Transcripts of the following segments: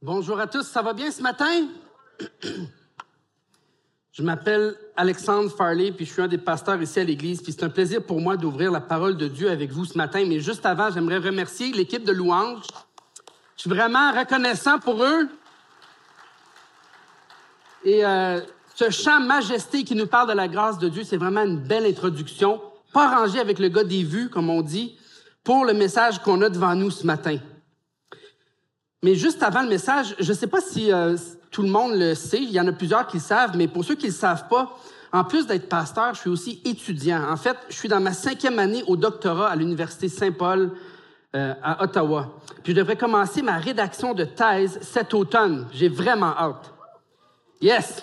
Bonjour à tous, ça va bien ce matin? Je m'appelle Alexandre Farley, puis je suis un des pasteurs ici à l'Église, puis c'est un plaisir pour moi d'ouvrir la parole de Dieu avec vous ce matin. Mais juste avant, j'aimerais remercier l'équipe de louanges. Je suis vraiment reconnaissant pour eux. Et ce chant Majesté qui nous parle de la grâce de Dieu, c'est vraiment une belle introduction, pas rangée avec le gars des vues, comme on dit, pour le message qu'on a devant nous ce matin. Mais juste avant le message, je ne sais pas si tout le monde le sait, il y en a plusieurs qui le savent, mais pour ceux qui ne le savent pas, en plus d'être pasteur, je suis aussi étudiant. En fait, je suis dans ma 5e année au doctorat à l'Université Saint-Paul à Ottawa. Puis je devrais commencer ma rédaction de thèse cet automne. J'ai vraiment hâte. Yes!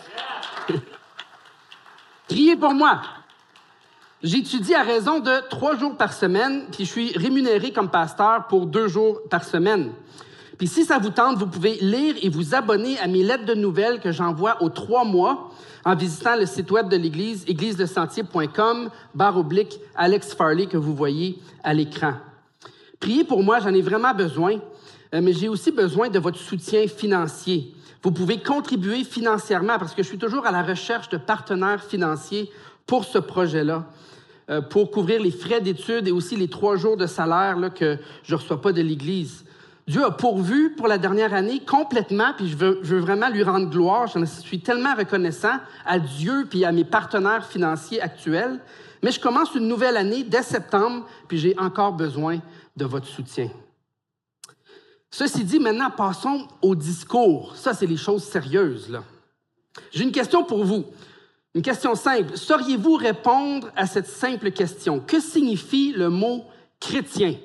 Priez pour moi! J'étudie à raison de 3 jours par semaine, puis je suis rémunéré comme pasteur pour 2 jours par semaine. Puis si ça vous tente, vous pouvez lire et vous abonner à mes lettres de nouvelles que j'envoie aux 3 mois en visitant le site web de l'Église, égliselesentiers.com/Alex Farley que vous voyez à l'écran. Priez pour moi, j'en ai vraiment besoin, mais j'ai aussi besoin de votre soutien financier. Vous pouvez contribuer financièrement parce que je suis toujours à la recherche de partenaires financiers pour ce projet-là, pour couvrir les frais d'études et aussi les 3 jours de salaire là, que je ne reçois pas de l'Église. Dieu a pourvu pour la dernière année complètement, puis je veux vraiment lui rendre gloire. Je suis tellement reconnaissant à Dieu puis à mes partenaires financiers actuels. Mais je commence une nouvelle année dès septembre, puis j'ai encore besoin de votre soutien. Ceci dit, maintenant, passons au discours. Ça, c'est les choses sérieuses, là. J'ai une question pour vous. Une question simple. Sauriez-vous répondre à cette simple question? Que signifie le mot chrétien?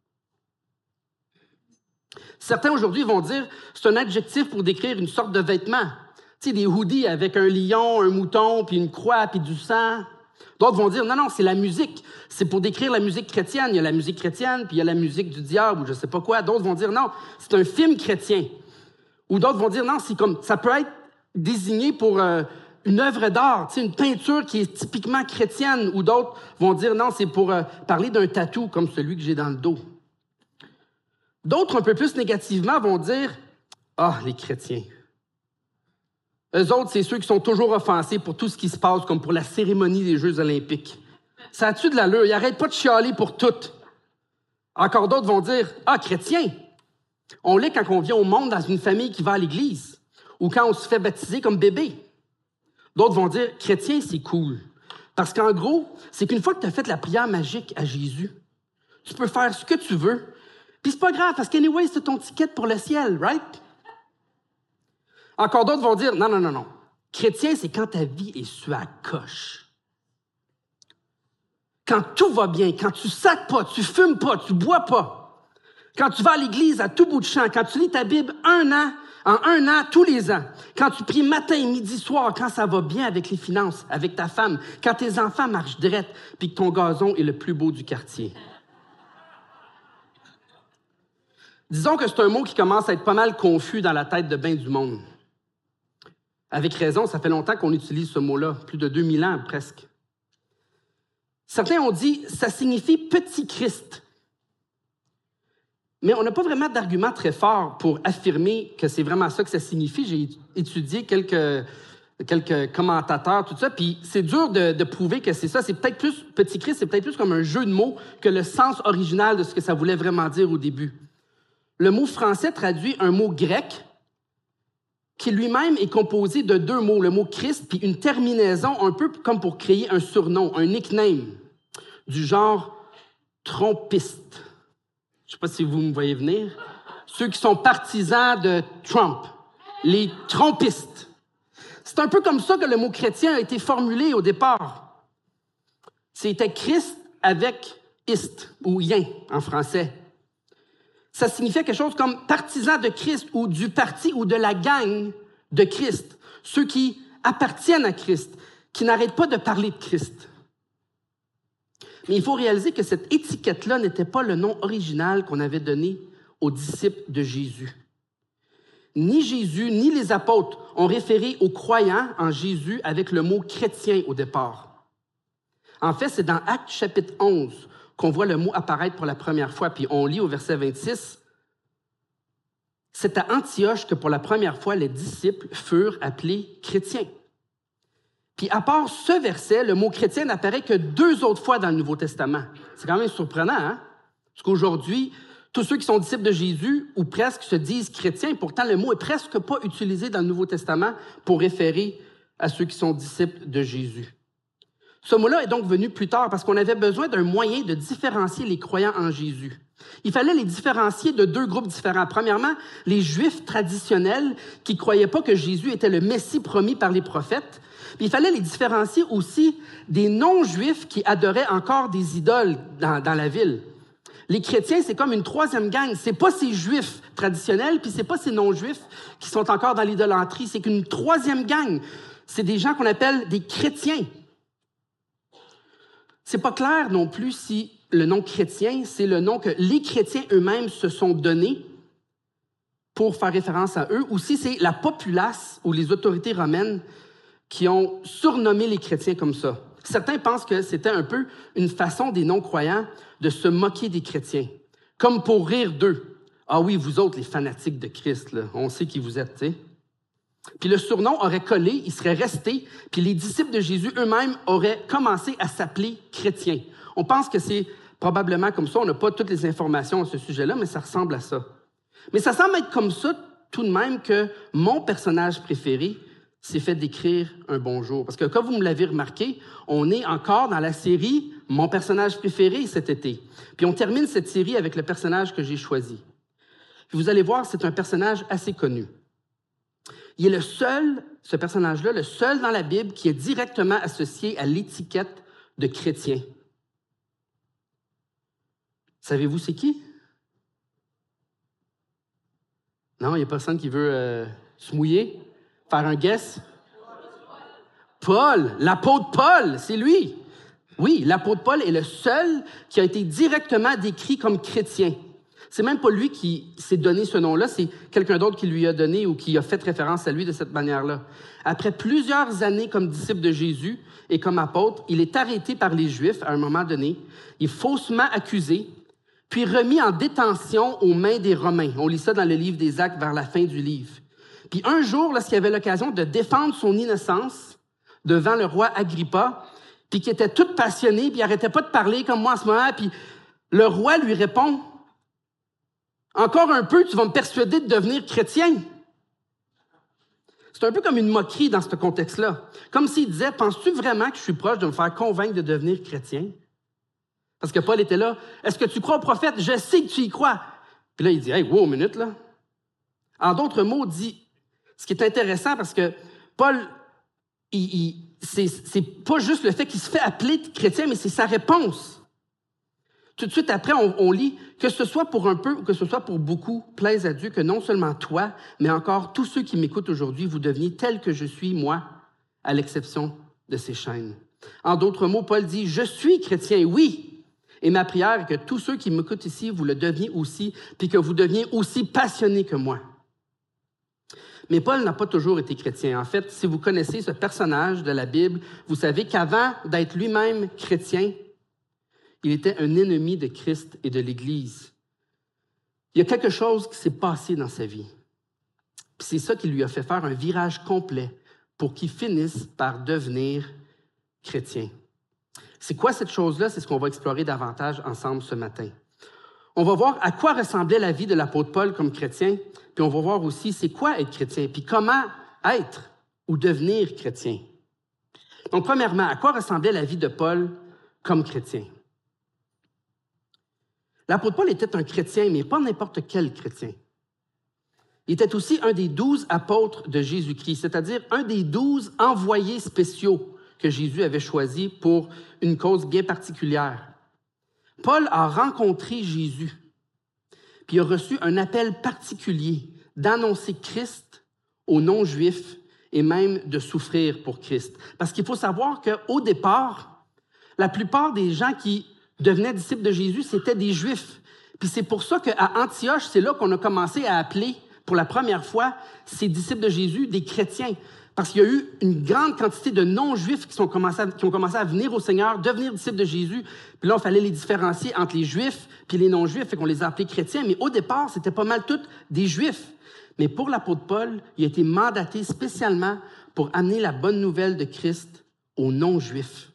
Certains aujourd'hui vont dire c'est un adjectif pour décrire une sorte de vêtement. Tu sais, des hoodies avec un lion, un mouton, puis une croix, puis du sang. D'autres vont dire non, c'est la musique. C'est pour décrire la musique chrétienne. Il y a la musique chrétienne, puis il y a la musique du diable, ou je ne sais pas quoi. D'autres vont dire non, c'est un film chrétien. Ou d'autres vont dire non, c'est comme ça peut être désigné pour une œuvre d'art, tu sais, une peinture qui est typiquement chrétienne. Ou d'autres vont dire non, c'est pour parler d'un tatou comme celui que j'ai dans le dos. D'autres, un peu plus négativement, vont dire « Ah, les chrétiens! » Eux autres, c'est ceux qui sont toujours offensés pour tout ce qui se passe, comme pour la cérémonie des Jeux olympiques. Ça a-tu de l'allure? Ils n'arrêtent pas de chialer pour tout. Encore d'autres vont dire « Ah, chrétien! » On l'est quand on vient au monde dans une famille qui va à l'église ou quand on se fait baptiser comme bébé. D'autres vont dire « Chrétien, c'est cool. » Parce qu'en gros, c'est qu'une fois que tu as fait la prière magique à Jésus, tu peux faire ce que tu veux. Puis c'est pas grave, parce qu'anyway, c'est ton ticket pour le ciel, right? Encore d'autres vont dire, non. Chrétien, c'est quand ta vie est sur la coche. Quand tout va bien, quand tu sacs pas, tu fumes pas, tu bois pas. Quand tu vas à l'église à tout bout de champ, quand tu lis ta Bible en un an, tous les ans. Quand tu pries matin, midi, soir, quand ça va bien avec les finances, avec ta femme. Quand tes enfants marchent droit, puis que ton gazon est le plus beau du quartier. Disons que c'est un mot qui commence à être pas mal confus dans la tête de bien du monde. Avec raison, ça fait longtemps qu'on utilise ce mot-là, plus de 2000 ans presque. Certains ont dit « ça signifie petit Christ ». Mais on n'a pas vraiment d'argument très fort pour affirmer que c'est vraiment ça que ça signifie. J'ai étudié quelques commentateurs, tout ça, puis c'est dur de prouver que c'est ça. C'est peut-être plus, petit Christ, c'est peut-être plus comme un jeu de mots que le sens original de ce que ça voulait vraiment dire au début. Le mot français traduit un mot grec qui lui-même est composé de 2 mots, le mot Christ, puis une terminaison un peu comme pour créer un surnom, un nickname, du genre trompiste. Je ne sais pas si vous me voyez venir. Ceux qui sont partisans de Trump, les trompistes. C'est un peu comme ça que le mot chrétien a été formulé au départ. C'était Christ avec ist, ou ien en français. Ça signifiait quelque chose comme partisan de Christ ou du parti ou de la gang de Christ. Ceux qui appartiennent à Christ, qui n'arrêtent pas de parler de Christ. Mais il faut réaliser que cette étiquette-là n'était pas le nom original qu'on avait donné aux disciples de Jésus. Ni Jésus, ni les apôtres ont référé aux croyants en Jésus avec le mot chrétien au départ. En fait, c'est dans Actes chapitre 11 qu'on voit le mot apparaître pour la première fois. Puis on lit au verset 26. c'est à Antioche que pour la première fois, les disciples furent appelés chrétiens. Puis à part ce verset, le mot chrétien n'apparaît que 2 autres fois dans le Nouveau Testament. C'est quand même surprenant, hein? Parce qu'aujourd'hui, tous ceux qui sont disciples de Jésus, ou presque, se disent chrétiens. Pourtant, le mot est presque pas utilisé dans le Nouveau Testament pour référer à ceux qui sont disciples de Jésus. Ce mot-là est donc venu plus tard parce qu'on avait besoin d'un moyen de différencier les croyants en Jésus. Il fallait les différencier de 2 groupes différents. Premièrement, les Juifs traditionnels qui ne croyaient pas que Jésus était le Messie promis par les prophètes. Puis il fallait les différencier aussi des non-Juifs qui adoraient encore des idoles dans la ville. Les chrétiens, c'est comme une 3e gang. C'est pas ces Juifs traditionnels, puis c'est pas ces non-Juifs qui sont encore dans l'idolâtrie. C'est qu'une 3e gang. C'est des gens qu'on appelle des chrétiens. C'est pas clair non plus si le nom chrétien, c'est le nom que les chrétiens eux-mêmes se sont donnés pour faire référence à eux, ou si c'est la populace ou les autorités romaines qui ont surnommé les chrétiens comme ça. Certains pensent que c'était un peu une façon des non-croyants de se moquer des chrétiens, comme pour rire d'eux. Ah oui, vous autres, les fanatiques de Christ, là, on sait qui vous êtes, tu sais. Puis le surnom aurait collé, il serait resté, puis les disciples de Jésus eux-mêmes auraient commencé à s'appeler chrétiens. On pense que c'est probablement comme ça, on n'a pas toutes les informations à ce sujet-là, mais ça ressemble à ça. Mais ça semble être comme ça tout de même que mon personnage préféré s'est fait décrire un bonjour. Parce que comme vous me l'avez remarqué, on est encore dans la série « Mon personnage préféré » cet été. Puis on termine cette série avec le personnage que j'ai choisi. Puis vous allez voir, c'est un personnage assez connu. Il est le seul, ce personnage-là, le seul dans la Bible qui est directement associé à l'étiquette de chrétien. Savez-vous c'est qui? Non, il n'y a personne qui veut se mouiller? Faire un guess? Paul, l'apôtre Paul, c'est lui. Oui, l'apôtre Paul est le seul qui a été directement décrit comme chrétien. C'est même pas lui qui s'est donné ce nom-là, c'est quelqu'un d'autre qui lui a donné ou qui a fait référence à lui de cette manière-là. Après plusieurs années comme disciple de Jésus et comme apôtre, il est arrêté par les Juifs à un moment donné, il est faussement accusé, puis remis en détention aux mains des Romains. On lit ça dans le livre des Actes vers la fin du livre. Puis un jour, lorsqu'il avait l'occasion de défendre son innocence devant le roi Agrippa, puis qui était tout passionné, puis il n'arrêtait pas de parler comme moi en ce moment, puis le roi lui répond « Encore un peu, tu vas me persuader de devenir chrétien. » C'est un peu comme une moquerie dans ce contexte-là. Comme s'il disait « Penses-tu vraiment que je suis proche de me faire convaincre de devenir chrétien? » Parce que Paul était là. « Est-ce que tu crois au prophète? Je sais que tu y crois. » Puis là, il dit « Hey, wow, une minute, là. » En d'autres mots, dit, ce qui est intéressant parce que Paul, c'est pas juste le fait qu'il se fait appeler chrétien, mais c'est sa réponse. Tout de suite après, on lit « Que ce soit pour un peu ou que ce soit pour beaucoup, plaise à Dieu que non seulement toi, mais encore tous ceux qui m'écoutent aujourd'hui, vous deveniez tels que je suis, moi, à l'exception de ces chaînes. » En d'autres mots, Paul dit « Je suis chrétien, oui, et ma prière est que tous ceux qui m'écoutent ici, vous le deveniez aussi, puis que vous deveniez aussi passionnés que moi. » Mais Paul n'a pas toujours été chrétien. En fait, si vous connaissez ce personnage de la Bible, vous savez qu'avant d'être lui-même chrétien, il était un ennemi de Christ et de l'Église. Il y a quelque chose qui s'est passé dans sa vie. Puis c'est ça qui lui a fait faire un virage complet pour qu'il finisse par devenir chrétien. C'est quoi cette chose-là? C'est ce qu'on va explorer davantage ensemble ce matin. On va voir à quoi ressemblait la vie de l'apôtre Paul comme chrétien, puis on va voir aussi c'est quoi être chrétien, puis comment être ou devenir chrétien. Donc, premièrement, à quoi ressemblait la vie de Paul comme chrétien? L'apôtre Paul était un chrétien, mais pas n'importe quel chrétien. Il était aussi un des 12 apôtres de Jésus-Christ, c'est-à-dire un des 12 envoyés spéciaux que Jésus avait choisis pour une cause bien particulière. Paul a rencontré Jésus, puis il a reçu un appel particulier d'annoncer Christ aux non-juifs et même de souffrir pour Christ. Parce qu'il faut savoir qu'au départ, la plupart des gens qui devenaient disciples de Jésus, c'était des Juifs. Puis c'est pour ça qu'à Antioche, c'est là qu'on a commencé à appeler pour la première fois ces disciples de Jésus des chrétiens. Parce qu'il y a eu une grande quantité de non-juifs qui ont commencé à venir au Seigneur, devenir disciples de Jésus. Puis là, il fallait les différencier entre les Juifs puis les non-Juifs, fait qu'on les a appelés chrétiens. Mais au départ, c'était pas mal tous des Juifs. Mais pour l'apôtre Paul, il a été mandaté spécialement pour amener la bonne nouvelle de Christ aux non-Juifs.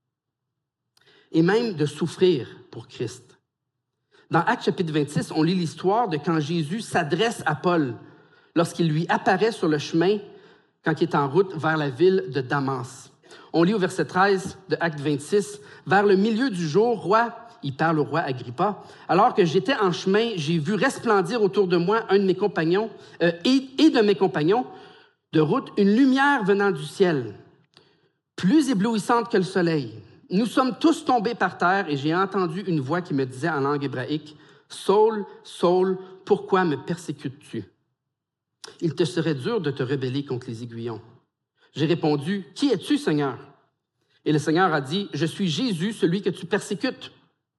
Et même de souffrir pour Christ. Dans Actes chapitre 26, on lit l'histoire de quand Jésus s'adresse à Paul lorsqu'il lui apparaît sur le chemin quand il est en route vers la ville de Damas. On lit au verset 13 de Actes 26, « Vers le milieu du jour, roi, il parle au roi Agrippa, alors que j'étais en chemin, j'ai vu resplendir autour de moi un de mes compagnons et de mes compagnons de route une lumière venant du ciel, plus éblouissante que le soleil. Nous sommes tous tombés par terre et j'ai entendu une voix qui me disait en langue hébraïque, « Saul, Saul, pourquoi me persécutes-tu? Il te serait dur de te rebeller contre les aiguillons. » J'ai répondu, « Qui es-tu, Seigneur? » Et le Seigneur a dit, « Je suis Jésus, celui que tu persécutes.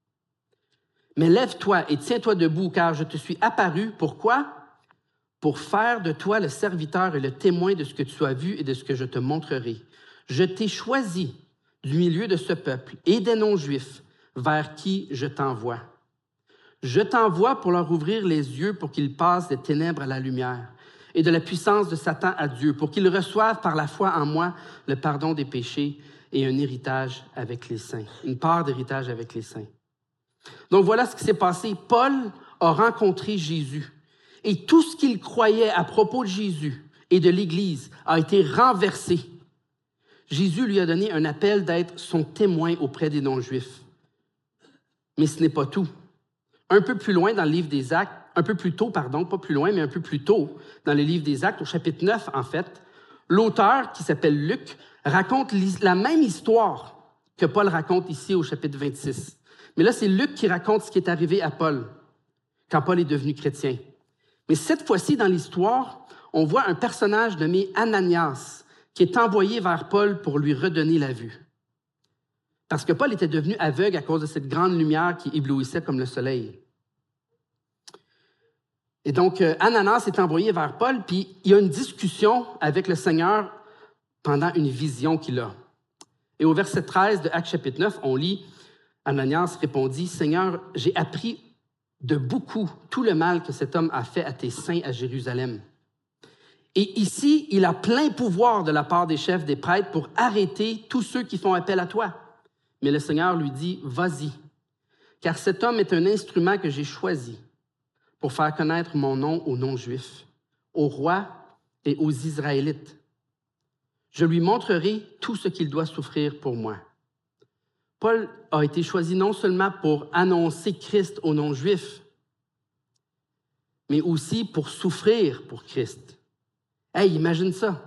Mais lève-toi et tiens-toi debout, car je te suis apparu. Pourquoi? Pour faire de toi le serviteur et le témoin de ce que tu as vu et de ce que je te montrerai. Je t'ai choisi du milieu de ce peuple et des non-juifs vers qui je t'envoie. Je t'envoie pour leur ouvrir les yeux pour qu'ils passent des ténèbres à la lumière et de la puissance de Satan à Dieu, pour qu'ils reçoivent par la foi en moi le pardon des péchés et un héritage avec les saints, une part d'héritage avec les saints. » Donc voilà ce qui s'est passé. Paul a rencontré Jésus et tout ce qu'il croyait à propos de Jésus et de l'Église a été renversé. Jésus lui a donné un appel d'être son témoin auprès des non-juifs. Mais ce n'est pas tout. Un peu plus loin dans le livre des Actes, un peu plus tôt, pardon, pas plus loin, mais un peu plus tôt, dans le livre des Actes, au chapitre 9, en fait, l'auteur, qui s'appelle Luc, raconte la même histoire que Paul raconte ici au chapitre 26. Mais là, c'est Luc qui raconte ce qui est arrivé à Paul, quand Paul est devenu chrétien. Mais cette fois-ci, dans l'histoire, on voit un personnage nommé Ananias, qui est envoyé vers Paul pour lui redonner la vue. Parce que Paul était devenu aveugle à cause de cette grande lumière qui éblouissait comme le soleil. Et donc, Ananias est envoyé vers Paul, puis il y a une discussion avec le Seigneur pendant une vision qu'il a. Et au verset 13 de Actes chapitre 9, on lit, Ananias répondit, « Seigneur, j'ai appris de beaucoup tout le mal que cet homme a fait à tes saints à Jérusalem. Et ici, il a plein pouvoir de la part des chefs des prêtres pour arrêter tous ceux qui font appel à toi. » Mais le Seigneur lui dit, « Vas-y, car cet homme est un instrument que j'ai choisi pour faire connaître mon nom aux non-juifs, aux rois et aux Israélites. Je lui montrerai tout ce qu'il doit souffrir pour moi. » Paul a été choisi non seulement pour annoncer Christ aux non-juifs, mais aussi pour souffrir pour Christ. Hey, imagine ça.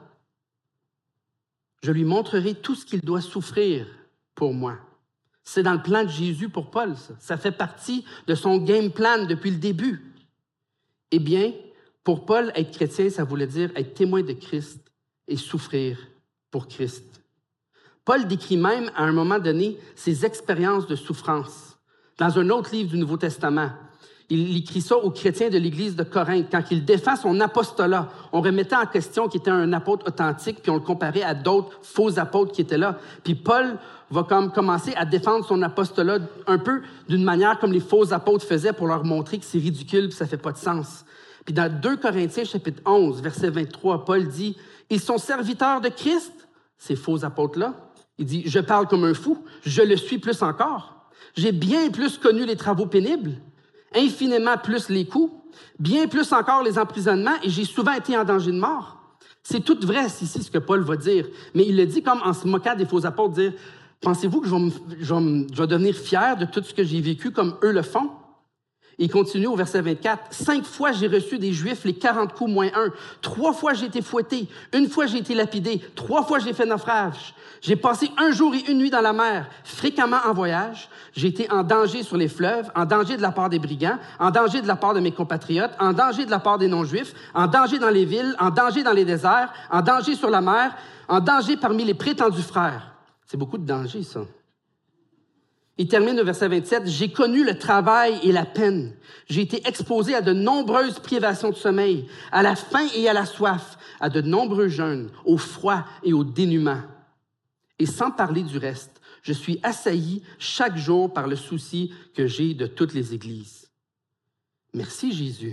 Je lui montrerai tout ce qu'il doit souffrir pour moi. C'est dans le plan de Jésus pour Paul, ça. Ça fait partie de son game plan depuis le début. Eh bien, pour Paul, être chrétien, ça voulait dire être témoin de Christ et souffrir pour Christ. Paul décrit même, à un moment donné, ses expériences de souffrance. Dans un autre livre du Nouveau Testament, il écrit ça aux chrétiens de l'Église de Corinthe. Quand il défend son apostolat, on remettait en question qu'il était un apôtre authentique, puis on le comparait à d'autres faux apôtres qui étaient là. Puis Paul va commencer à défendre son apostolat un peu d'une manière comme les faux apôtres faisaient pour leur montrer que c'est ridicule et ça ne fait pas de sens. Puis dans 2 Corinthiens, chapitre 11, verset 23, Paul dit « Ils sont serviteurs de Christ, ces faux apôtres-là. » Il dit « Je parle comme un fou, je le suis plus encore. J'ai bien plus connu les travaux pénibles, infiniment plus les coups, bien plus encore les emprisonnements, et j'ai souvent été en danger de mort. » C'est tout vrai ici, ce que Paul va dire. Mais il le dit comme en se moquant des faux apôtres, dire « Pensez-vous que je vais devenir fier de tout ce que j'ai vécu comme eux le font? » Il continue au verset 24. « 5 fois j'ai reçu des Juifs les 40 coups moins 1. 3 fois j'ai été fouetté. 1 fois j'ai été lapidé. 3 fois j'ai fait naufrage. J'ai passé 1 jour et 1 nuit dans la mer, fréquemment en voyage. J'ai été en danger sur les fleuves, en danger de la part des brigands, en danger de la part de mes compatriotes, en danger de la part des non-juifs, en danger dans les villes, en danger dans les déserts, en danger sur la mer, en danger parmi les prétendus frères. » C'est beaucoup de danger, ça. Il termine au verset 27, « J'ai connu le travail et la peine. J'ai été exposé à de nombreuses privations de sommeil, à la faim et à la soif, à de nombreux jeûnes, au froid et au dénuement. Et sans parler du reste, je suis assailli chaque jour par le souci que j'ai de toutes les églises. » Merci Jésus.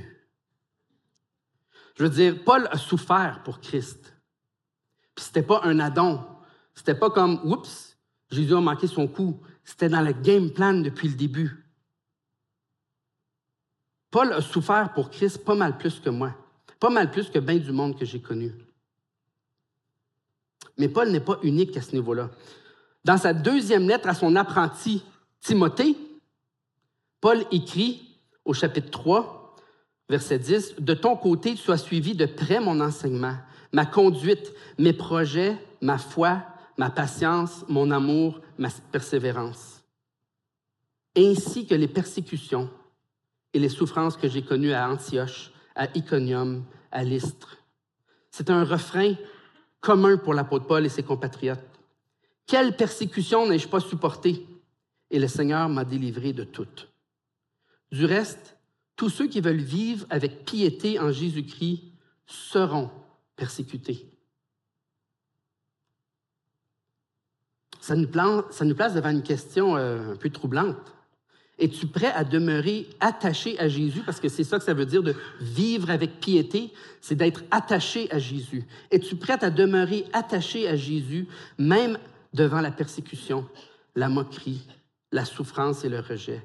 Je veux dire, Paul a souffert pour Christ. Puis c'était pas un addon. C'était pas comme, oups, Jésus a manqué son coup. C'était dans le game plan depuis le début. Paul a souffert pour Christ pas mal plus que moi. Pas mal plus que bien du monde que j'ai connu. Mais Paul n'est pas unique à ce niveau-là. Dans sa deuxième lettre à son apprenti Timothée, Paul écrit au chapitre 3, verset 10, « De ton côté, tu as suivi de près mon enseignement, ma conduite, mes projets, ma foi, ma patience, mon amour, ma persévérance, ainsi que les persécutions et les souffrances que j'ai connues à Antioche, à Iconium, à Lystre. » C'est un refrain commun pour l'apôtre Paul et ses compatriotes. « Quelle persécution n'ai-je pas supportée? Et le Seigneur m'a délivré de toutes. » Du reste, tous ceux qui veulent vivre avec piété en Jésus-Christ seront persécutés. Ça nous place devant une question un peu troublante. Es-tu prêt à demeurer attaché à Jésus? Parce que c'est ça que ça veut dire de vivre avec piété, c'est d'être attaché à Jésus. Es-tu prêt à demeurer attaché à Jésus, même devant la persécution, la moquerie, la souffrance et le rejet?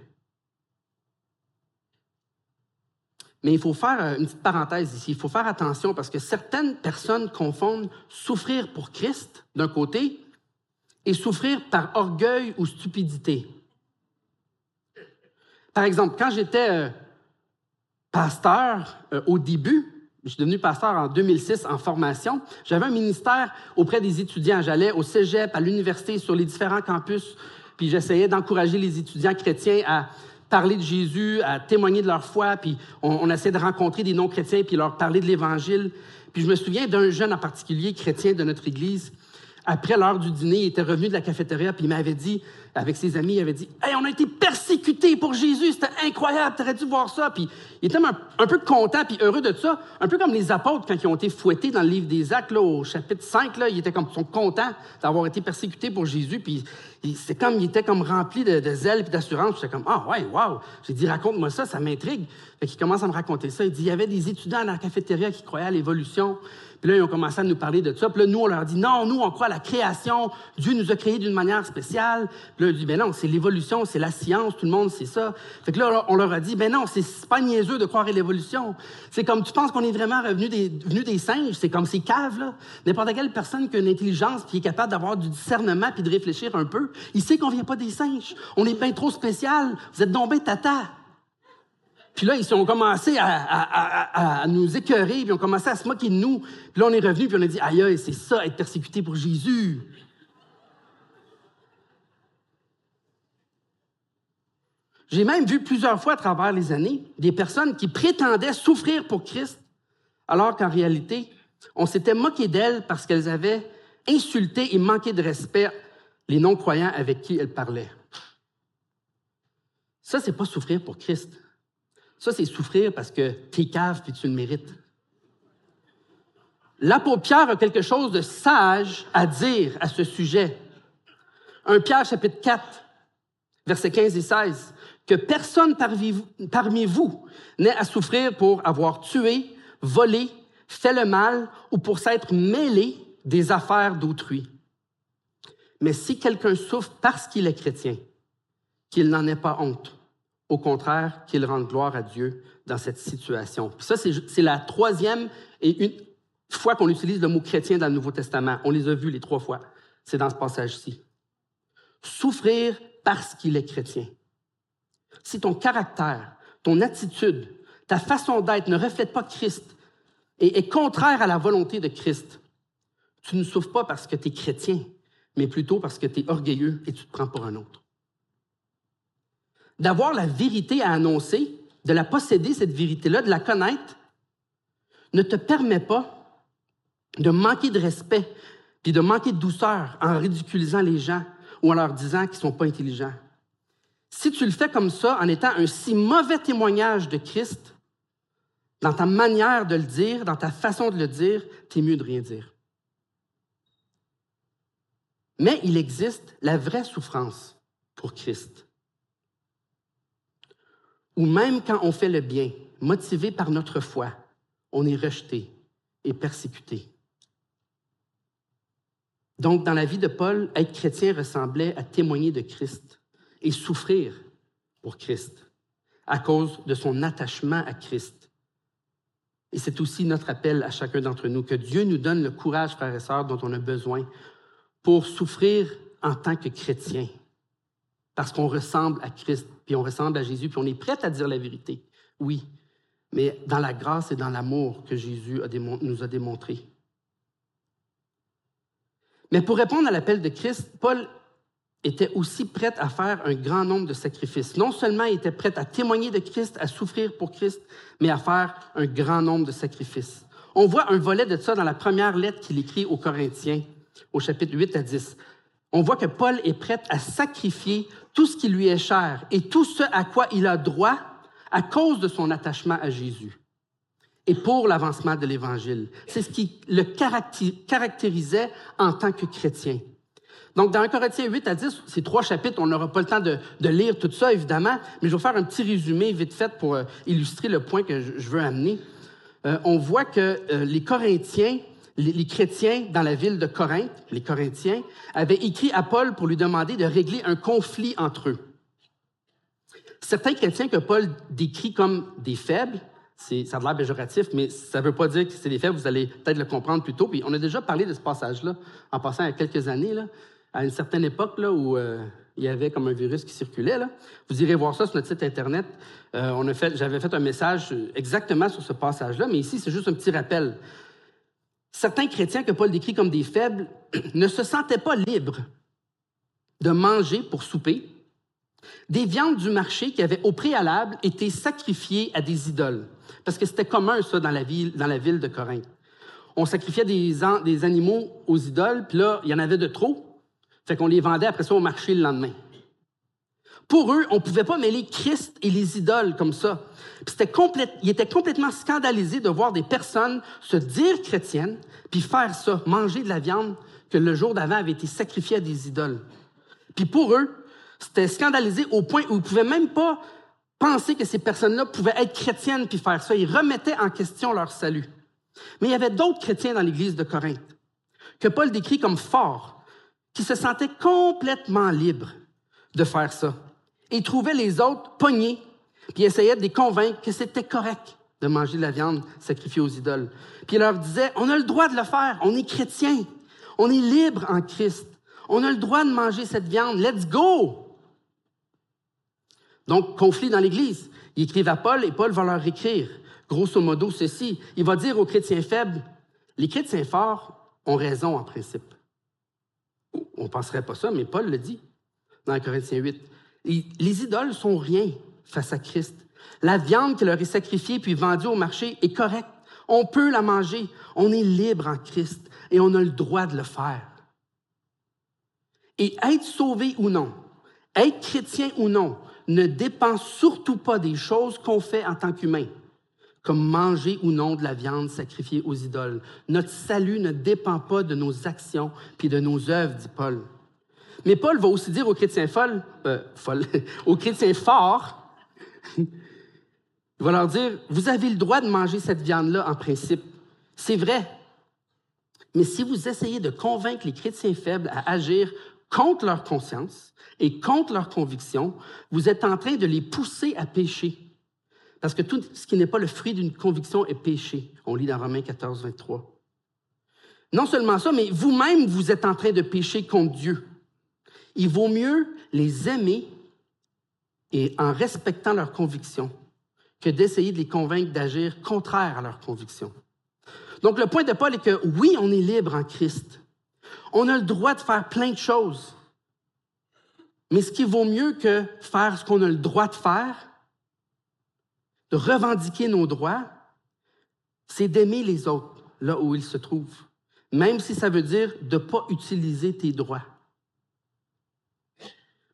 Mais il faut faire une petite parenthèse ici. Il faut faire attention parce que certaines personnes confondent souffrir pour Christ, d'un côté, et souffrir par orgueil ou stupidité. Par exemple, quand j'étais pasteur au début, je suis devenu pasteur en 2006 en formation, j'avais un ministère auprès des étudiants. J'allais au cégep, à l'université, sur les différents campus, puis j'essayais d'encourager les étudiants chrétiens à parler de Jésus, à témoigner de leur foi, puis on essayait de rencontrer des non-chrétiens, puis leur parler de l'Évangile. Puis je me souviens d'un jeune en particulier, chrétien de notre Église. Après l'heure du dîner, il était revenu de la cafétéria, puis il m'avait dit, avec ses amis, il avait dit « Hey, on a été persécutés pour Jésus, c'était incroyable, t'aurais dû voir ça. » Puis il était un peu content, puis heureux de ça, un peu comme les apôtres quand ils ont été fouettés dans le livre des Actes, là, au chapitre 5, là, ils sont contents d'avoir été persécutés pour Jésus, puis il était comme rempli de zèle et d'assurance. J'étais comme « Ah ouais, wow! » J'ai dit « Raconte-moi ça, ça m'intrigue. » Fait qu'il commence à me raconter ça. Il dit « Il y avait des étudiants dans la cafétéria qui croyaient à l'évolution. » Puis là, ils ont commencé à nous parler de ça. Puis là, nous, on leur dit, non, nous, on croit à la création. Dieu nous a créés d'une manière spéciale. Puis là, on dit, ben non, c'est l'évolution, c'est la science, tout le monde sait ça. Fait que là, on leur a dit, ben non, c'est pas niaiseux de croire à l'évolution. C'est comme, tu penses qu'on est vraiment venu des singes? C'est comme ces caves, là. N'importe quelle personne qui a une intelligence qui est capable d'avoir du discernement puis de réfléchir un peu, il sait qu'on vient pas des singes. On est bien trop spécial. Vous êtes donc bien tata. Puis là, ils ont commencé à nous écœurer, puis ils ont commencé à se moquer de nous. Puis là, on est revenu, puis on a dit, aïe, aïe, c'est ça, être persécuté pour Jésus. J'ai même vu plusieurs fois à travers les années des personnes qui prétendaient souffrir pour Christ, alors qu'en réalité, on s'était moqué d'elles parce qu'elles avaient insulté et manqué de respect les non-croyants avec qui elles parlaient. Ça, c'est pas souffrir pour Christ. Ça, c'est souffrir parce que t'es cave puis tu le mérites. L'apôtre Pierre a quelque chose de sage à dire à ce sujet. 1 Pierre, chapitre 4, versets 15 et 16. « Que personne parmi vous n'ait à souffrir pour avoir tué, volé, fait le mal ou pour s'être mêlé des affaires d'autrui. Mais si quelqu'un souffre parce qu'il est chrétien, qu'il n'en ait pas honte. Au contraire, qu'il rende gloire à Dieu dans cette situation. » Puis ça, c'est la troisième et une fois qu'on utilise le mot chrétien dans le Nouveau Testament. On les a vus les 3 fois. C'est dans ce passage-ci. Souffrir parce qu'il est chrétien. Si ton caractère, ton attitude, ta façon d'être ne reflète pas Christ et est contraire à la volonté de Christ, tu ne souffres pas parce que tu es chrétien, mais plutôt parce que tu es orgueilleux et tu te prends pour un autre. D'avoir la vérité à annoncer, de la posséder, cette vérité-là, de la connaître, ne te permet pas de manquer de respect puis de manquer de douceur en ridiculisant les gens ou en leur disant qu'ils ne sont pas intelligents. Si tu le fais comme ça, en étant un si mauvais témoignage de Christ, dans ta manière de le dire, dans ta façon de le dire, t'es mieux de rien dire. Mais il existe la vraie souffrance pour Christ. Ou même quand on fait le bien, motivé par notre foi, on est rejeté et persécuté. Donc, dans la vie de Paul, être chrétien ressemblait à témoigner de Christ et souffrir pour Christ à cause de son attachement à Christ. Et c'est aussi notre appel à chacun d'entre nous, que Dieu nous donne le courage, frères et sœurs, dont on a besoin pour souffrir en tant que chrétien, parce qu'on ressemble à Christ, puis on ressemble à Jésus, puis on est prêt à dire la vérité, oui, mais dans la grâce et dans l'amour que Jésus nous a démontré. Mais pour répondre à l'appel de Christ, Paul était aussi prêt à faire un grand nombre de sacrifices. Non seulement il était prêt à témoigner de Christ, à souffrir pour Christ, mais à faire un grand nombre de sacrifices. On voit un volet de ça dans la première lettre qu'il écrit aux Corinthiens, au chapitre 8 à 10. On voit que Paul est prêt à sacrifier tout ce qui lui est cher et tout ce à quoi il a droit à cause de son attachement à Jésus et pour l'avancement de l'Évangile. C'est ce qui le caractérisait en tant que chrétien. Donc, dans 1 Corinthiens 8 à 10, ces 3 chapitres, on n'aura pas le temps de lire tout ça, évidemment, mais je vais faire un petit résumé vite fait pour illustrer le point que je veux amener. On voit que les Corinthiens, les chrétiens dans la ville de Corinthe, les Corinthiens, avaient écrit à Paul pour lui demander de régler un conflit entre eux. Certains chrétiens que Paul décrit comme des faibles, ça a l'air péjoratif, mais ça ne veut pas dire que c'est des faibles, vous allez peut-être le comprendre plus tôt. Puis on a déjà parlé de ce passage-là en passant il y a quelques années, là, à une certaine époque là, où il y avait comme un virus qui circulait. Là. Vous irez voir ça sur notre site Internet. J'avais fait un message exactement sur ce passage-là, mais ici, c'est juste un petit rappel. Certains chrétiens que Paul décrit comme des faibles ne se sentaient pas libres de manger pour souper des viandes du marché qui avaient au préalable été sacrifiées à des idoles. Parce que c'était commun, ça, dans la ville de Corinthe. On sacrifiait des animaux aux idoles, puis là, il y en avait de trop. Fait qu'on les vendait après ça au marché le lendemain. Pour eux, on ne pouvait pas mêler Christ et les idoles comme ça. Puis ils étaient complètement scandalisés de voir des personnes se dire chrétiennes, puis faire ça, manger de la viande que le jour d'avant avait été sacrifiée à des idoles. Puis pour eux, c'était scandalisé au point où ils ne pouvaient même pas penser que ces personnes-là pouvaient être chrétiennes puis faire ça. Ils remettaient en question leur salut. Mais il y avait d'autres chrétiens dans l'Église de Corinthe que Paul décrit comme forts, qui se sentaient complètement libres de faire ça. Et ils trouvaient les autres pognés, puis essayaient de les convaincre que c'était correct de manger de la viande sacrifiée aux idoles. Puis ils leur disaient, on a le droit de le faire, on est chrétien, on est libre en Christ, on a le droit de manger cette viande, let's go! Donc, conflit dans l'Église. Ils écrivent à Paul et Paul va leur écrire, grosso modo, ceci. Il va dire aux chrétiens faibles, les chrétiens forts ont raison en principe. On ne penserait pas ça, mais Paul le dit dans Corinthiens 8. Les idoles sont rien face à Christ. La viande qui leur est sacrifiée puis vendue au marché est correcte. On peut la manger. On est libre en Christ et on a le droit de le faire. Et être sauvé ou non, être chrétien ou non, ne dépend surtout pas des choses qu'on fait en tant qu'humain, comme manger ou non de la viande sacrifiée aux idoles. Notre salut ne dépend pas de nos actions puis de nos œuvres, dit Paul. Mais Paul va aussi dire aux chrétiens aux chrétiens forts, il va leur dire, vous avez le droit de manger cette viande-là en principe. C'est vrai. Mais si vous essayez de convaincre les chrétiens faibles à agir contre leur conscience et contre leurs convictions, vous êtes en train de les pousser à pécher. Parce que tout ce qui n'est pas le fruit d'une conviction est péché. On lit dans Romains 14, 23. Non seulement ça, mais vous-même, vous êtes en train de pécher contre Dieu. Il vaut mieux les aimer et en respectant leurs convictions que d'essayer de les convaincre d'agir contraire à leurs convictions. Donc, le point de Paul est que oui, on est libre en Christ. On a le droit de faire plein de choses. Mais ce qui vaut mieux que faire ce qu'on a le droit de faire, de revendiquer nos droits, c'est d'aimer les autres là où ils se trouvent, même si ça veut dire de ne pas utiliser tes droits.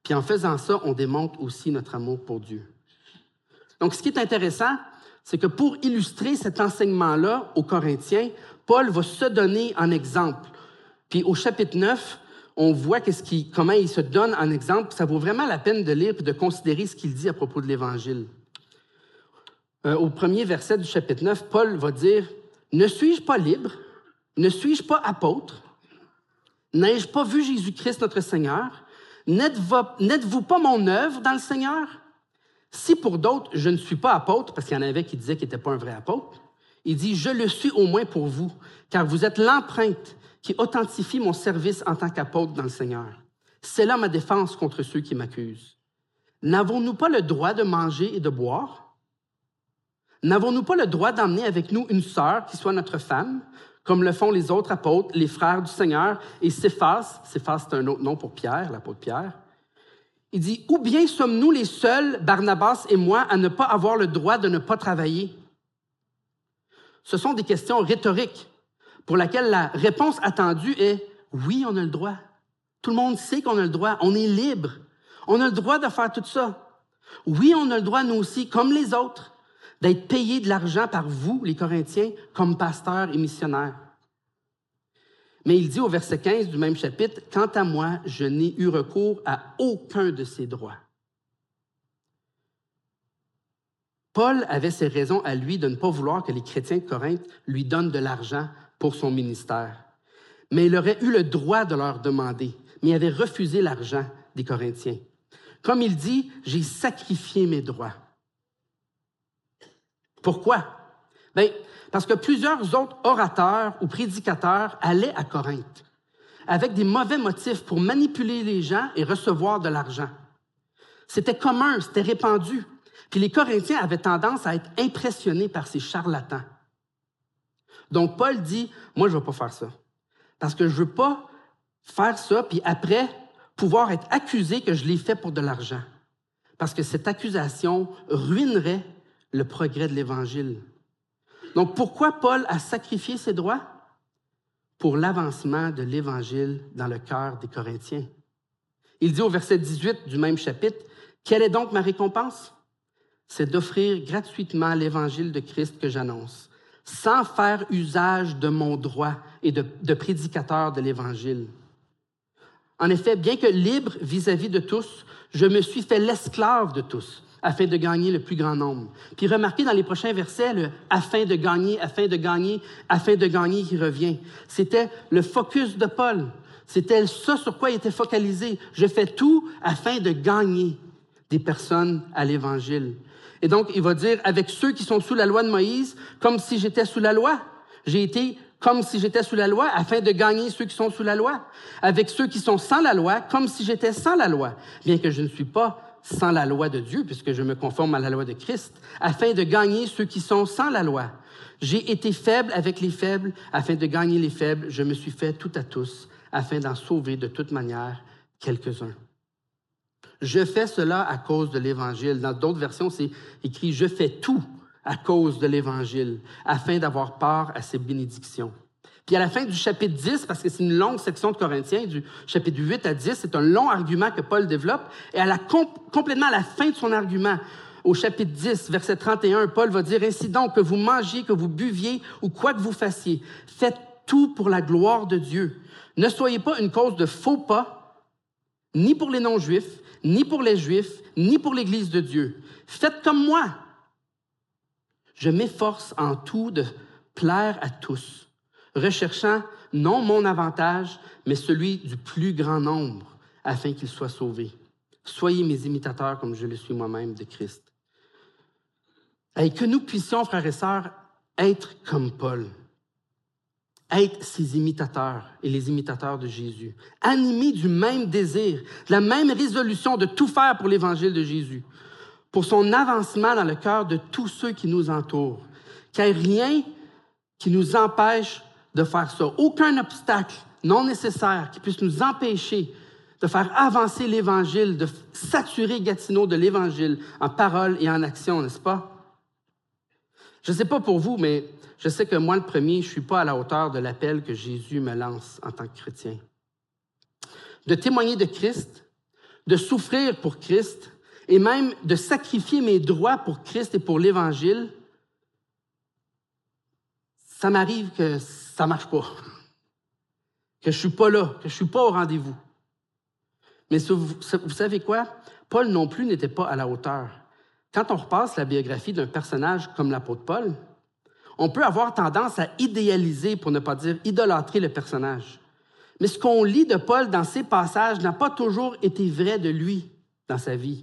Puis en faisant ça, on démontre aussi notre amour pour Dieu. Donc, ce qui est intéressant, c'est que pour illustrer cet enseignement-là aux Corinthiens, Paul va se donner en exemple. Puis au chapitre 9, on voit comment il se donne en exemple. Ça vaut vraiment la peine de lire et de considérer ce qu'il dit à propos de l'Évangile. Au premier verset du chapitre 9, Paul va dire « Ne suis-je pas libre? Ne suis-je pas apôtre? N'ai-je pas vu Jésus-Christ notre Seigneur? N'êtes-vous pas mon œuvre dans le Seigneur? Si pour d'autres, je ne suis pas apôtre, parce qu'il y en avait qui disaient qu'il n'était pas un vrai apôtre, il dit « Je le suis au moins pour vous, car vous êtes l'empreinte qui authentifie mon service en tant qu'apôtre dans le Seigneur. C'est là ma défense contre ceux qui m'accusent. N'avons-nous pas le droit de manger et de boire? N'avons-nous pas le droit d'emmener avec nous une sœur qui soit notre femme, comme le font les autres apôtres, les frères du Seigneur, et Céphas, c'est un autre nom pour Pierre, l'apôtre Pierre. Il dit, ou bien sommes-nous les seuls, Barnabas et moi, à ne pas avoir le droit de ne pas travailler? Ce sont des questions rhétoriques pour lesquelles la réponse attendue est oui, on a le droit. Tout le monde sait qu'on a le droit. On est libre. On a le droit de faire tout ça. Oui, on a le droit, nous aussi, comme les autres, d'être payés de l'argent par vous, les Corinthiens, comme pasteurs et missionnaires. Mais il dit au verset 15 du même chapitre, « Quant à moi, je n'ai eu recours à aucun de ces droits. » Paul avait ses raisons à lui de ne pas vouloir que les chrétiens de Corinthe lui donnent de l'argent pour son ministère. Mais il aurait eu le droit de leur demander, mais il avait refusé l'argent des Corinthiens. Comme il dit, « J'ai sacrifié mes droits. » Pourquoi? Bien, parce que plusieurs autres orateurs ou prédicateurs allaient à Corinthe avec des mauvais motifs pour manipuler les gens et recevoir de l'argent. C'était commun, c'était répandu. Puis les Corinthiens avaient tendance à être impressionnés par ces charlatans. Donc Paul dit, moi je ne vais pas faire ça. Parce que je ne veux pas faire ça, puis après, pouvoir être accusé que je l'ai fait pour de l'argent. Parce que cette accusation ruinerait le progrès de l'Évangile. Donc, pourquoi Paul a sacrifié ses droits? Pour l'avancement de l'Évangile dans le cœur des Corinthiens. Il dit au verset 18 du même chapitre, « Quelle est donc ma récompense? C'est d'offrir gratuitement l'Évangile de Christ que j'annonce, sans faire usage de mon droit et de prédicateur de l'Évangile. En effet, bien que libre vis-à-vis de tous, je me suis fait l'esclave de tous, afin de gagner le plus grand nombre. » Puis remarquez dans les prochains versets, le « afin de gagner », qui revient. C'était le focus de Paul. C'était ça sur quoi il était focalisé. Je fais tout afin de gagner des personnes à l'Évangile. Et donc, il va dire, avec ceux qui sont sous la loi de Moïse, comme si j'étais sous la loi. J'ai été comme si j'étais sous la loi, afin de gagner ceux qui sont sous la loi. Avec ceux qui sont sans la loi, comme si j'étais sans la loi, bien que je ne suis pas sans la loi de Dieu, puisque je me conforme à la loi de Christ, afin de gagner ceux qui sont sans la loi. J'ai été faible avec les faibles, afin de gagner les faibles. Je me suis fait tout à tous, afin d'en sauver de toute manière quelques-uns. Je fais cela à cause de l'Évangile. Dans d'autres versions, c'est écrit « Je fais tout à cause de l'Évangile, afin d'avoir part à ses bénédictions. » Puis à la fin du chapitre 10, parce que c'est une longue section de Corinthiens, du chapitre 8 à 10, c'est un long argument que Paul développe. Et complètement à la fin de son argument, au chapitre 10, verset 31, Paul va dire « Ainsi donc, que vous mangiez, que vous buviez ou quoi que vous fassiez, faites tout pour la gloire de Dieu. Ne soyez pas une cause de faux pas, ni pour les non-juifs, ni pour les juifs, ni pour l'Église de Dieu. Faites comme moi. Je m'efforce en tout de plaire à tous, recherchant non mon avantage, mais celui du plus grand nombre, afin qu'ils soient sauvés. Soyez mes imitateurs comme je le suis moi-même de Christ. » Et que nous puissions, frères et sœurs, être comme Paul, être ses imitateurs et les imitateurs de Jésus, animés du même désir, de la même résolution de tout faire pour l'Évangile de Jésus, pour son avancement dans le cœur de tous ceux qui nous entourent. Qu'il n'y ait rien qui nous empêche de faire ça. Aucun obstacle non nécessaire qui puisse nous empêcher de faire avancer l'Évangile, de saturer Gatineau de l'Évangile en parole et en action, n'est-ce pas? Je ne sais pas pour vous, mais je sais que moi, le premier, je ne suis pas à la hauteur de l'appel que Jésus me lance en tant que chrétien. De témoigner de Christ, de souffrir pour Christ et même de sacrifier mes droits pour Christ et pour l'Évangile, ça m'arrive que ça ne marche pas, que je ne suis pas là, que je ne suis pas au rendez-vous. Mais vous savez quoi? Paul non plus n'était pas à la hauteur. Quand on repasse la biographie d'un personnage comme l'apôtre Paul, on peut avoir tendance à idéaliser, pour ne pas dire idolâtrer le personnage. Mais ce qu'on lit de Paul dans ces passages n'a pas toujours été vrai de lui dans sa vie.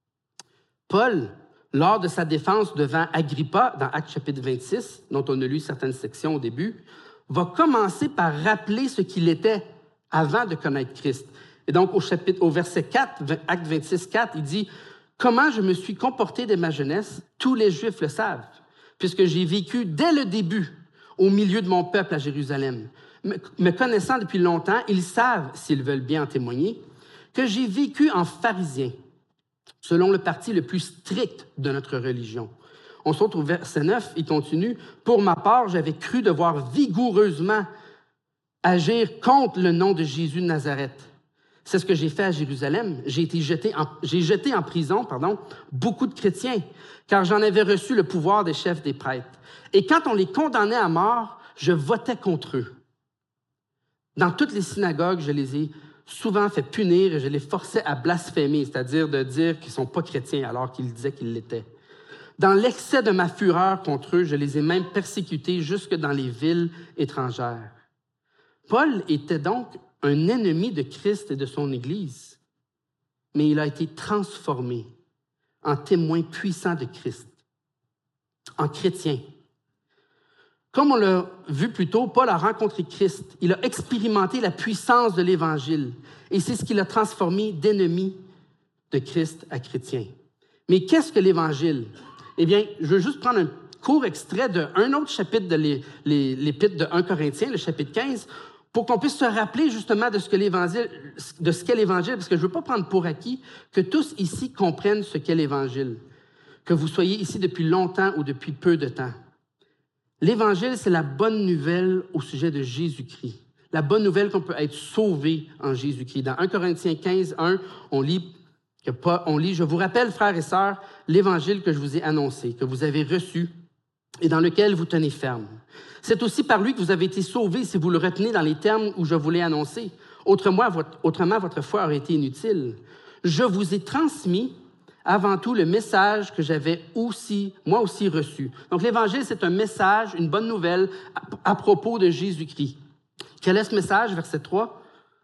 Paul, lors de sa défense devant Agrippa, dans Actes chapitre 26, dont on a lu certaines sections au début, va commencer par rappeler ce qu'il était avant de connaître Christ. Et donc, au verset 4, Actes 26, 4, il dit « Comment je me suis comporté dès ma jeunesse, tous les Juifs le savent, puisque j'ai vécu dès le début au milieu de mon peuple à Jérusalem. Me connaissant depuis longtemps, ils savent, s'ils veulent bien en témoigner, que j'ai vécu en pharisien, selon le parti le plus strict de notre religion. » On saute au verset 9, il continue. « Pour ma part, j'avais cru devoir vigoureusement agir contre le nom de Jésus de Nazareth. C'est ce que j'ai fait à Jérusalem. J'ai jeté en prison beaucoup de chrétiens, car j'en avais reçu le pouvoir des chefs des prêtres. Et quand on les condamnait à mort, je votais contre eux. Dans toutes les synagogues, je les ai souvent fait punir et je les forçais à blasphémer, c'est-à-dire de dire qu'ils ne sont pas chrétiens alors qu'ils disaient qu'ils l'étaient. Dans l'excès de ma fureur contre eux, je les ai même persécutés jusque dans les villes étrangères. » Paul était donc un ennemi de Christ et de son Église, mais il a été transformé en témoin puissant de Christ, en chrétien. Comme on l'a vu plus tôt, Paul a rencontré Christ. Il a expérimenté la puissance de l'Évangile. Et c'est ce qui l'a transformé d'ennemi de Christ à chrétien. Mais qu'est-ce que l'Évangile? Eh bien, je veux juste prendre un court extrait d'un autre chapitre de l'Épître de 1 Corinthiens, le chapitre 15, pour qu'on puisse se rappeler justement de ce qu'est l'Évangile, parce que je ne veux pas prendre pour acquis que tous ici comprennent ce qu'est l'Évangile, que vous soyez ici depuis longtemps ou depuis peu de temps. L'Évangile, c'est la bonne nouvelle au sujet de Jésus-Christ. La bonne nouvelle qu'on peut être sauvé en Jésus-Christ. Dans 1 Corinthiens 15, 1, on lit « Je vous rappelle, frères et sœurs, l'Évangile que je vous ai annoncé, que vous avez reçu et dans lequel vous tenez ferme. C'est aussi par lui que vous avez été sauvés si vous le retenez dans les termes où je vous l'ai annoncé. Autrement, votre foi aurait été inutile. Je vous ai transmis avant tout le message que j'avais moi aussi reçu. » Donc, l'Évangile, c'est un message, une bonne nouvelle à propos de Jésus-Christ. Quel est ce message? Verset 3.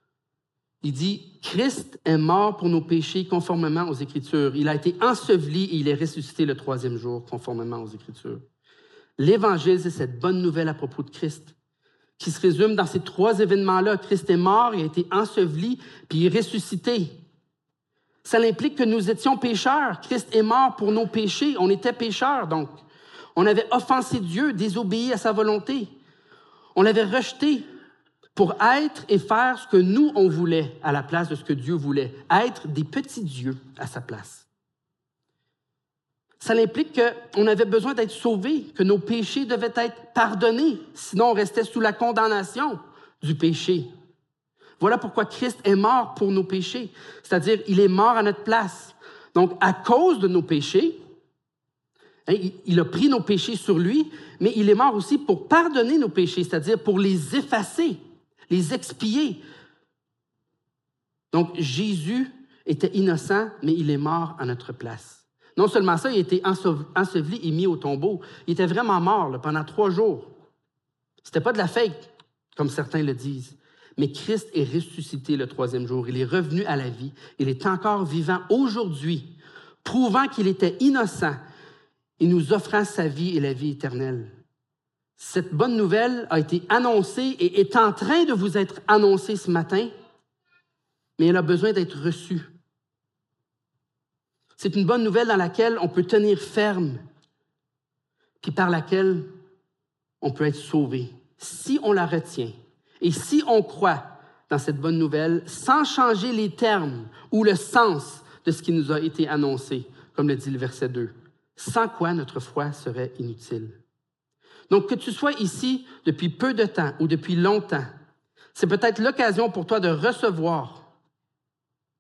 Il dit « Christ est mort pour nos péchés conformément aux Écritures. Il a été enseveli et il est ressuscité le troisième jour conformément aux Écritures. » L'Évangile, c'est cette bonne nouvelle à propos de Christ qui se résume dans ces trois événements-là. Christ est mort, il a été enseveli, puis il est ressuscité. Ça implique que nous étions pécheurs. Christ est mort pour nos péchés. On était pécheurs, donc. On avait offensé Dieu, désobéi à sa volonté. On l'avait rejeté pour être et faire ce que nous, on voulait à la place de ce que Dieu voulait. Être des petits dieux à sa place. Ça implique qu'on avait besoin d'être sauvés, que nos péchés devaient être pardonnés, sinon on restait sous la condamnation du péché. Voilà pourquoi Christ est mort pour nos péchés, c'est-à-dire il est mort à notre place. Donc, à cause de nos péchés, il a pris nos péchés sur lui, mais il est mort aussi pour pardonner nos péchés, c'est-à-dire pour les effacer, les expier. Donc, Jésus était innocent, mais il est mort à notre place. Non seulement ça, il a été enseveli et mis au tombeau. Il était vraiment mort là, pendant 3 jours. C'était pas de la fake, comme certains le disent. Mais Christ est ressuscité le 3e jour. Il est revenu à la vie. Il est encore vivant aujourd'hui, prouvant qu'il était innocent et nous offrant sa vie et la vie éternelle. Cette bonne nouvelle a été annoncée et est en train de vous être annoncée ce matin, mais elle a besoin d'être reçue. C'est une bonne nouvelle dans laquelle on peut tenir ferme, puis par laquelle on peut être sauvé. Si on la retient et si on croit dans cette bonne nouvelle, sans changer les termes ou le sens de ce qui nous a été annoncé, comme le dit le verset 2, sans quoi notre foi serait inutile. Donc, que tu sois ici depuis peu de temps ou depuis longtemps, c'est peut-être l'occasion pour toi de recevoir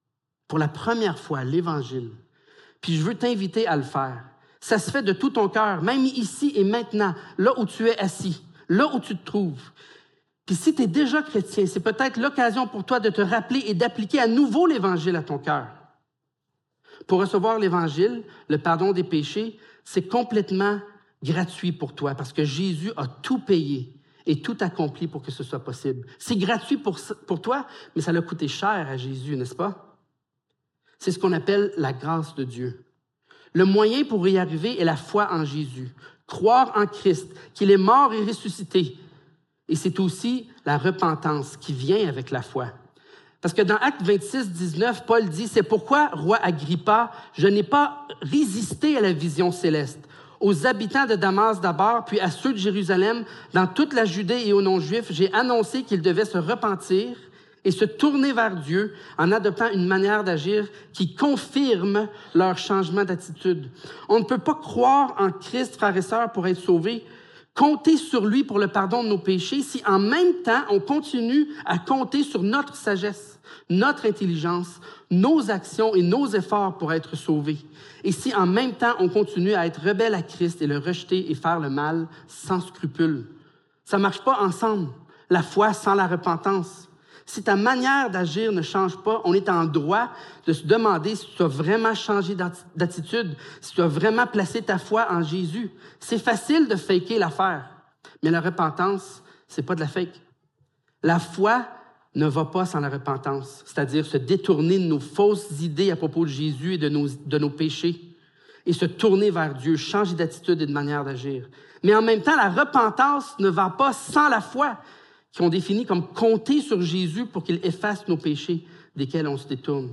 pour la première fois l'Évangile, puis je veux t'inviter à le faire, ça se fait de tout ton cœur, même ici et maintenant, là où tu es assis, là où tu te trouves. Puis si tu es déjà chrétien, c'est peut-être l'occasion pour toi de te rappeler et d'appliquer à nouveau l'Évangile à ton cœur. Pour recevoir l'Évangile, le pardon des péchés, c'est complètement gratuit pour toi parce que Jésus a tout payé et tout accompli pour que ce soit possible. C'est gratuit pour toi, mais ça l'a coûté cher à Jésus, n'est-ce pas? C'est ce qu'on appelle la grâce de Dieu. Le moyen pour y arriver est la foi en Jésus, croire en Christ, qu'il est mort et ressuscité. Et c'est aussi la repentance qui vient avec la foi. Parce que dans Actes 26, 19, Paul dit « C'est pourquoi, roi Agrippa, je n'ai pas résisté à la vision céleste. Aux habitants de Damas d'abord, puis à ceux de Jérusalem, dans toute la Judée et aux non-juifs, j'ai annoncé qu'ils devaient se repentir et se tourner vers Dieu en adoptant une manière d'agir qui confirme leur changement d'attitude. On ne peut pas croire en Christ, frères et sœurs, pour être sauvés, compter sur lui pour le pardon de nos péchés si en même temps on continue à compter sur notre sagesse, notre intelligence, nos actions et nos efforts pour être sauvés. Et si en même temps on continue à être rebelle à Christ et le rejeter et faire le mal sans scrupule. Ça ne marche pas ensemble, la foi sans la repentance. Si ta manière d'agir ne change pas, on est en droit de se demander si tu as vraiment changé d'attitude, si tu as vraiment placé ta foi en Jésus. C'est facile de faker l'affaire, mais la repentance, c'est pas de la fake. La foi ne va pas sans la repentance, c'est-à-dire se détourner de nos fausses idées à propos de Jésus et de nos péchés et se tourner vers Dieu, changer d'attitude et de manière d'agir. Mais en même temps, la repentance ne va pas sans la foi, qu'on définit comme compter sur Jésus pour qu'il efface nos péchés desquels on se détourne.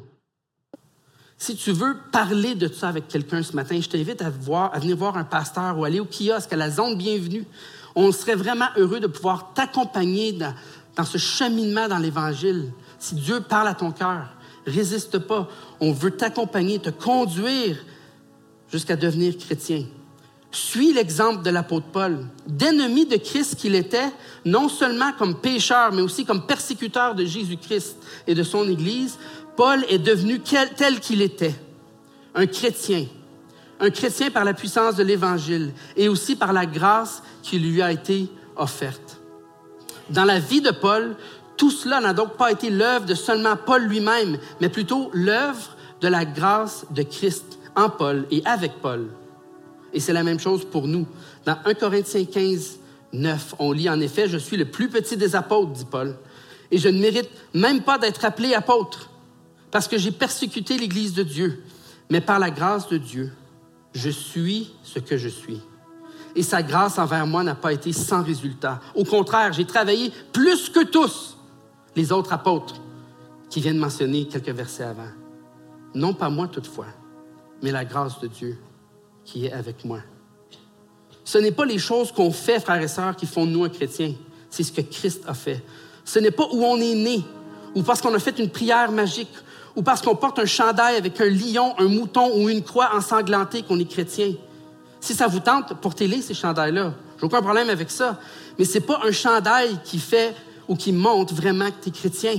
Si tu veux parler de ça avec quelqu'un ce matin, je t'invite à venir voir un pasteur ou aller au kiosque, à la zone bienvenue. On serait vraiment heureux de pouvoir t'accompagner dans ce cheminement dans l'Évangile. Si Dieu parle à ton cœur, résiste pas. On veut t'accompagner, te conduire jusqu'à devenir chrétien. Suis l'exemple de l'apôtre Paul, d'ennemi de Christ qu'il était, non seulement comme pécheur, mais aussi comme persécuteur de Jésus-Christ et de son Église. Paul est devenu tel qu'il était, un chrétien par la puissance de l'Évangile et aussi par la grâce qui lui a été offerte. Dans la vie de Paul, tout cela n'a donc pas été l'œuvre de seulement Paul lui-même, mais plutôt l'œuvre de la grâce de Christ en Paul et avec Paul. Et c'est la même chose pour nous. Dans 1 Corinthiens 15, 9, on lit en effet « Je suis le plus petit des apôtres, dit Paul, et je ne mérite même pas d'être appelé apôtre, parce que j'ai persécuté l'Église de Dieu. Mais par la grâce de Dieu, je suis ce que je suis. Et sa grâce envers moi n'a pas été sans résultat. Au contraire, j'ai travaillé plus que tous les autres apôtres qui viennent mentionner quelques versets avant. Non pas moi toutefois, mais la grâce de Dieu qui est avec moi. Ce n'est pas les choses qu'on fait, frères et sœurs, qui font de nous un chrétien. C'est ce que Christ a fait. Ce n'est pas où on est né, ou parce qu'on a fait une prière magique, ou parce qu'on porte un chandail avec un lion, un mouton ou une croix ensanglantée qu'on est chrétien. Si ça vous tente, portez-les, ces chandails-là. J'ai aucun problème avec ça. Mais c'est pas un chandail qui fait ou qui montre vraiment que tu es chrétien.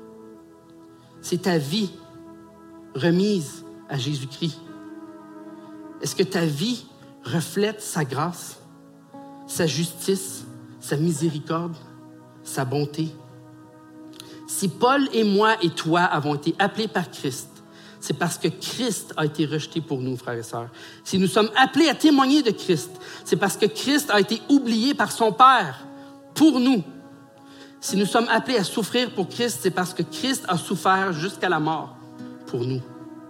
C'est ta vie remise à Jésus-Christ. Est-ce que ta vie reflète sa grâce, sa justice, sa miséricorde, sa bonté? Si Paul et moi et toi avons été appelés par Christ, c'est parce que Christ a été rejeté pour nous, frères et sœurs. Si nous sommes appelés à témoigner de Christ, c'est parce que Christ a été oublié par son Père pour nous. Si nous sommes appelés à souffrir pour Christ, c'est parce que Christ a souffert jusqu'à la mort pour nous.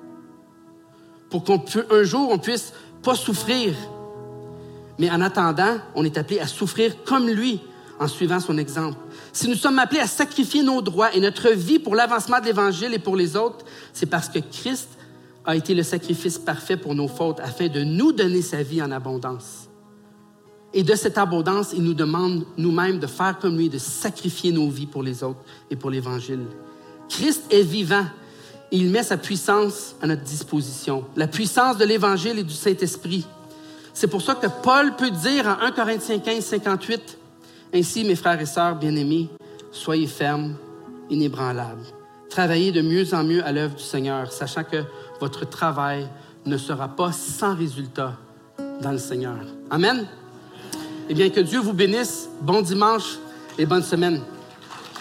Pour qu'un jour, on puisse pas souffrir. Mais en attendant, on est appelé à souffrir comme lui, en suivant son exemple. Si nous sommes appelés à sacrifier nos droits et notre vie pour l'avancement de l'Évangile et pour les autres, c'est parce que Christ a été le sacrifice parfait pour nos fautes, afin de nous donner sa vie en abondance. Et de cette abondance, il nous demande nous-mêmes de faire comme lui, de sacrifier nos vies pour les autres et pour l'Évangile. Christ est vivant. Il met sa puissance à notre disposition, la puissance de l'Évangile et du Saint-Esprit. C'est pour ça que Paul peut dire en 1 Corinthiens 15, 58, « Ainsi, mes frères et sœurs bien-aimés, soyez fermes, inébranlables, Travaillez de mieux en mieux à l'œuvre du Seigneur, sachant que votre travail ne sera pas sans résultat dans le Seigneur. Amen. Eh bien, que Dieu vous bénisse. Bon dimanche et bonne semaine.